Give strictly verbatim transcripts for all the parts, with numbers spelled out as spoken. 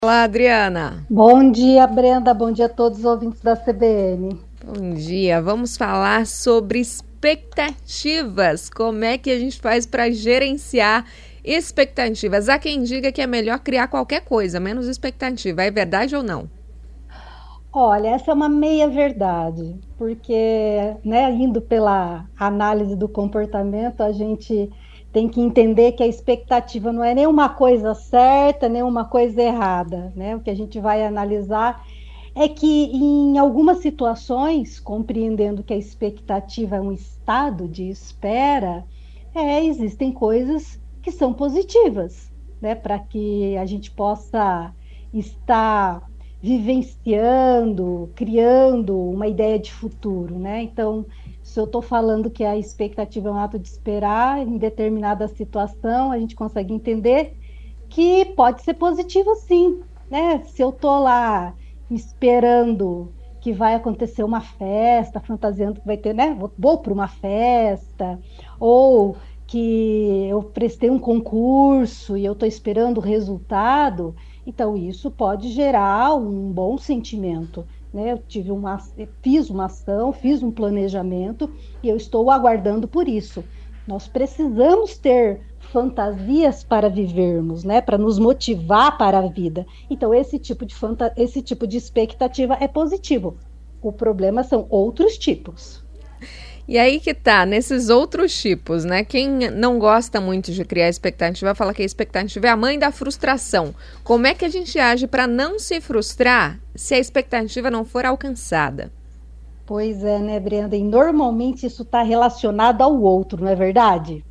Olá, Adriana. Bom dia, Brenda. Bom dia a todos os ouvintes da C B N. Bom dia. Vamos falar sobre expectativas. Como é que a gente faz para gerenciar expectativas? Há quem diga que é melhor criar qualquer coisa, menos expectativa. É verdade ou não? Olha, essa é uma meia-verdade, porque, né, indo pela análise do comportamento, a gente tem que entender que a expectativa não é nenhuma coisa certa, nem uma coisa errada, né? O que a gente vai analisar é que em algumas situações, compreendendo que a expectativa é um estado de espera, é, existem coisas que são positivas, né? Para que a gente possa estar vivenciando, criando uma ideia de futuro, né? Então, se eu estou falando que a expectativa é um ato de esperar em determinada situação, a gente consegue entender que pode ser positivo sim, né? Se eu estou lá esperando que vai acontecer uma festa, fantasiando que vai ter, né? Vou, vou para uma festa, ou que eu prestei um concurso e eu estou esperando o resultado, então isso pode gerar um bom sentimento. Né? Eu tive uma, fiz uma ação, fiz um planejamento e eu estou aguardando por isso. Nós precisamos ter fantasias para vivermos, né? Para nos motivar para a vida. Então, esse tipo de fanta- esse tipo de expectativa é positivo. O problema são outros tipos. E aí que tá, nesses outros tipos, né? Quem não gosta muito de criar expectativa fala que a expectativa é a mãe da frustração. Como é que a gente age para não se frustrar se a expectativa não for alcançada? Pois é, né, Brenda? E normalmente isso está relacionado ao outro, não é verdade?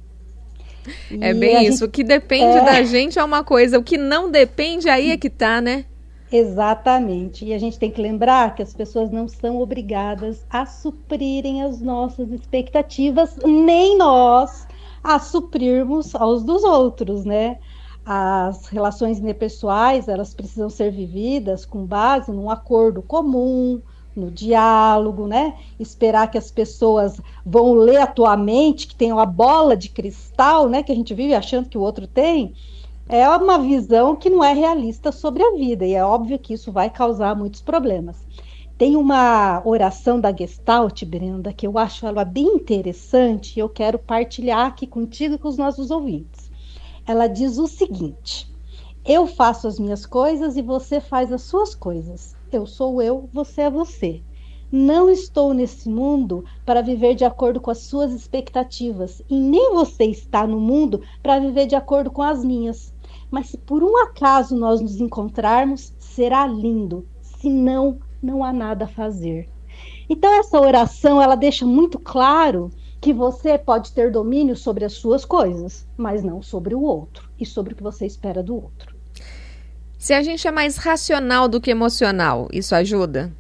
É E bem isso, gente... o que depende é... da gente é uma coisa, o que não depende aí é que tá, né? Exatamente. E a gente tem que lembrar que as pessoas não são obrigadas a suprirem as nossas expectativas, nem nós a suprirmos aos dos outros, né? As relações interpessoais, elas precisam ser vividas com base num acordo comum, no diálogo, né? Esperar que as pessoas vão ler a tua mente, que tem uma bola de cristal, né? Que a gente vive achando que o outro tem. É uma visão que não é realista sobre a vida, e é óbvio que isso vai causar muitos problemas. Tem uma oração da Gestalt, Brenda, que eu acho ela bem interessante, e eu quero partilhar aqui contigo e com os nossos ouvintes. Ela diz o seguinte: eu faço as minhas coisas e você faz as suas coisas. Eu sou eu, você é você. Não estou nesse mundo para viver de acordo com as suas expectativas, e nem você está no mundo para viver de acordo com as minhas. Mas se por um acaso nós nos encontrarmos, será lindo. Se não, não há nada a fazer. Então essa oração, ela deixa muito claro que você pode ter domínio sobre as suas coisas, mas não sobre o outro e sobre o que você espera do outro. Se a gente é mais racional do que emocional, isso ajuda?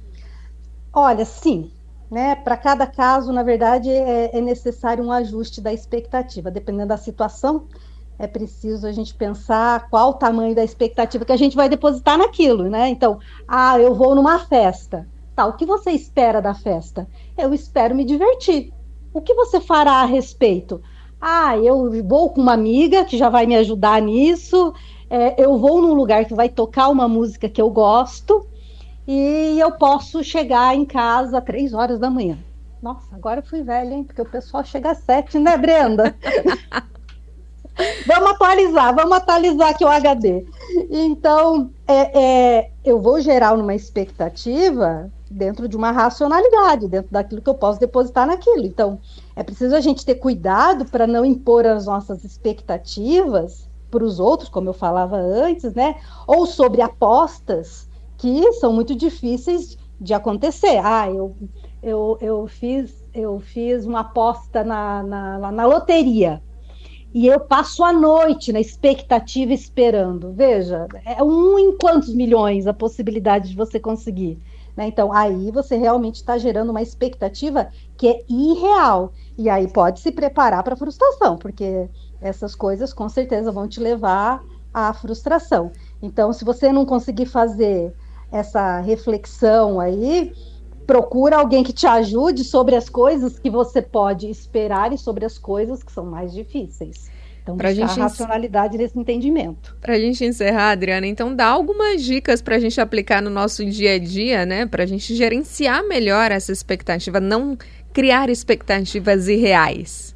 Olha, sim. Né? Para cada caso, na verdade, é, é necessário um ajuste da expectativa. Dependendo da situação, é preciso a gente pensar qual o tamanho da expectativa que a gente vai depositar naquilo, né? Então, ah, eu vou numa festa. Tá, o que você espera da festa? Eu espero me divertir. O que você fará a respeito? Ah, eu vou com uma amiga que já vai me ajudar nisso. É, eu vou num lugar que vai tocar uma música que eu gosto e eu posso chegar em casa às três horas da manhã. Nossa, agora eu fui velha, hein? Porque o pessoal chega às sete, né, Brenda? Vamos atualizar, vamos atualizar aqui o H D. Então, é, é, eu vou gerar uma expectativa dentro de uma racionalidade, dentro daquilo que eu posso depositar naquilo. Então, é preciso a gente ter cuidado para não impor as nossas expectativas para os outros, como eu falava antes, né? Ou sobre apostas que são muito difíceis de acontecer. Ah, eu, eu, eu, fiz, eu fiz uma aposta na, na, na loteria. E eu passo a noite na expectativa esperando. Veja, é um em quantos milhões a possibilidade de você conseguir. Né? Então, aí você realmente está gerando uma expectativa que é irreal. E aí pode se preparar para a frustração, porque essas coisas com certeza vão te levar à frustração. Então, se você não conseguir fazer essa reflexão aí, procura alguém que te ajude sobre as coisas que você pode esperar e sobre as coisas que são mais difíceis. Então, pra buscar gente a racionalidade nesse entendimento. Para a gente encerrar, Adriana, então dá algumas dicas para a gente aplicar no nosso dia a dia, né? Para a gente gerenciar melhor essa expectativa, não criar expectativas irreais.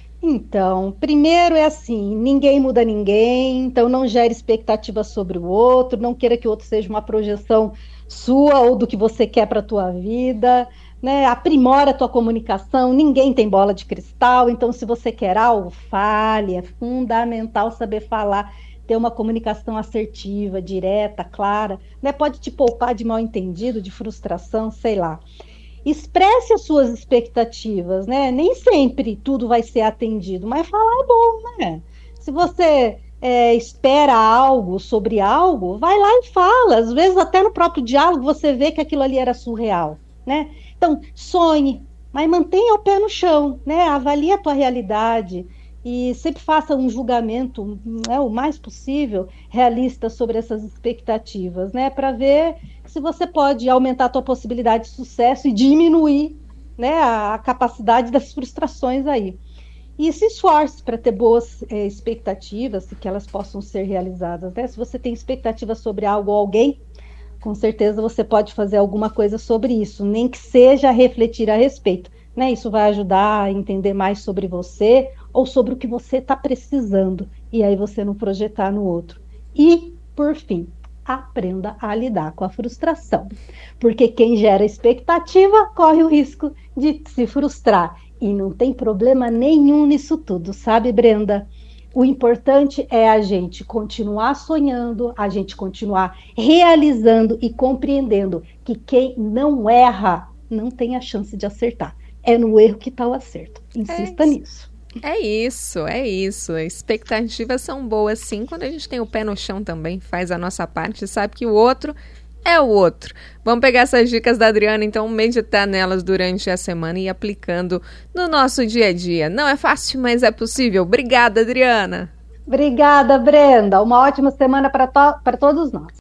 Então, primeiro é assim, ninguém muda ninguém, então não gere expectativa sobre o outro, não queira que o outro seja uma projeção sua ou do que você quer para a tua vida, né? Aprimora a tua comunicação, ninguém tem bola de cristal, então se você quer algo, fale, é fundamental saber falar, ter uma comunicação assertiva, direta, clara, né? Pode te poupar de mal-entendido, de frustração, sei lá. Expresse as suas expectativas, né? Nem sempre tudo vai ser atendido, mas falar é bom, né? Se você é, espera algo sobre algo, vai lá e fala. Às vezes até no próprio diálogo você vê que aquilo ali era surreal, né? Então, sonhe, mas mantenha o pé no chão, né? Avalie a tua realidade e sempre faça um julgamento, né, o mais possível realista sobre essas expectativas, né? Para ver se você pode aumentar a tua possibilidade de sucesso e diminuir, né, a, a capacidade das frustrações aí. E se esforce para ter boas é, expectativas e que elas possam ser realizadas, né? Se você tem expectativa sobre algo ou alguém, com certeza você pode fazer alguma coisa sobre isso, nem que seja refletir a respeito, né? Isso vai ajudar a entender mais sobre você ou sobre o que você está precisando, e aí você não projetar no outro. E, por fim, aprenda a lidar com a frustração, porque quem gera expectativa corre o risco de se frustrar, e não tem problema nenhum nisso tudo, sabe, Brenda? O importante é a gente continuar sonhando, a gente continuar realizando e compreendendo que quem não erra não tem a chance de acertar. É no erro que está o acerto. Insista é nisso. É isso, é isso. Expectativas são boas, sim, quando a gente tem o pé no chão também, faz a nossa parte e sabe que o outro é o outro. Vamos pegar essas dicas da Adriana, então, meditar nelas durante a semana e ir aplicando no nosso dia a dia. Não é fácil, mas é possível. Obrigada, Adriana. Obrigada, Brenda. Uma ótima semana para to- para todos nós.